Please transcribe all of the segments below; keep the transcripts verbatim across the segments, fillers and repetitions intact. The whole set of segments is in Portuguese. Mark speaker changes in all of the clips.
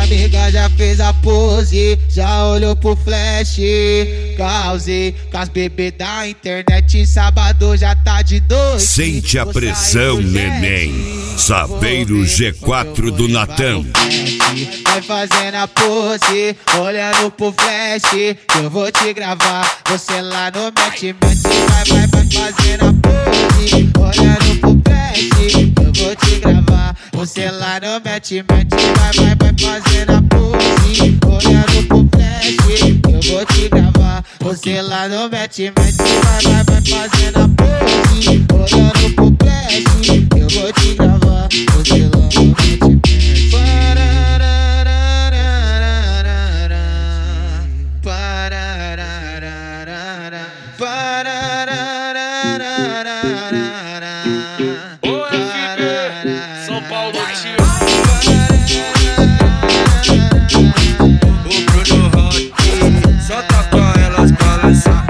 Speaker 1: amigas já fez a pose, já olhou pro flash. Causei com as bebês da internet, sábado já tá de noite.
Speaker 2: Sente a pressão, neném. Saveiro G quatro do Natan.
Speaker 1: Vai fazendo a pose, olhando pro flash, que eu vou te gravar. Você lá no match, match, vai, vai, vai fazendo a pose, olhando pro flash, que eu vou te gravar. Você lá no match, match, vai, vai, vai fazendo a pose, olhando pro flash, que eu vou te gravar. Você lá no match, match, vai, vai, vai fazendo a pose, olhando pro flash, que eu vou te gravar. Você lá no match, match.
Speaker 3: Ô F B, São Paulo tio. O Bruno Rock, só tá com elas balançar.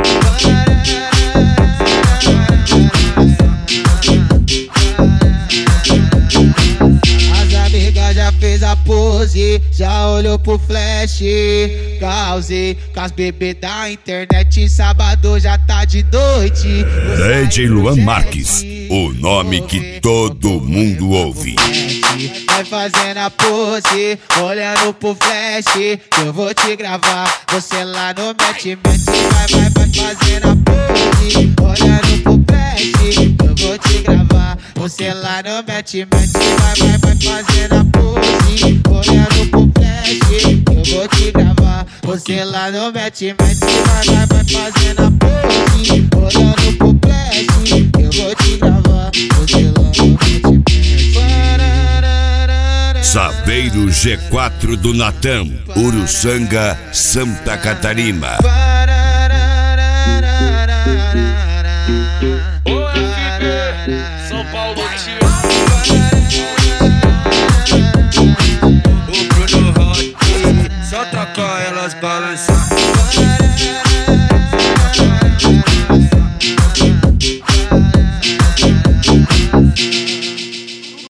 Speaker 1: As amigas já fez a pose, já olhou pro flash. Causei com as bebês da internet, sábado já tá de noite.
Speaker 2: D J Luan Marques, o nome que todo mundo ouve.
Speaker 1: Vai fazendo a pose, olhando pro flash, que eu vou te gravar. Você lá no match, match, vai, vai, vai fazendo a pose, olhando pro flash, que eu vou te gravar. Você lá no match, match, vai, vai, vai fazendo a pose, olhando pro flash, que eu vou te gravar. Você lá no match, match, vai, vai, vai fazendo a pose, olhando pro flash, que eu vou te gravar. Você lá no match, match.
Speaker 2: Saveiro G quatro do Natan, Uruçanga, Santa Catarina.
Speaker 3: Ô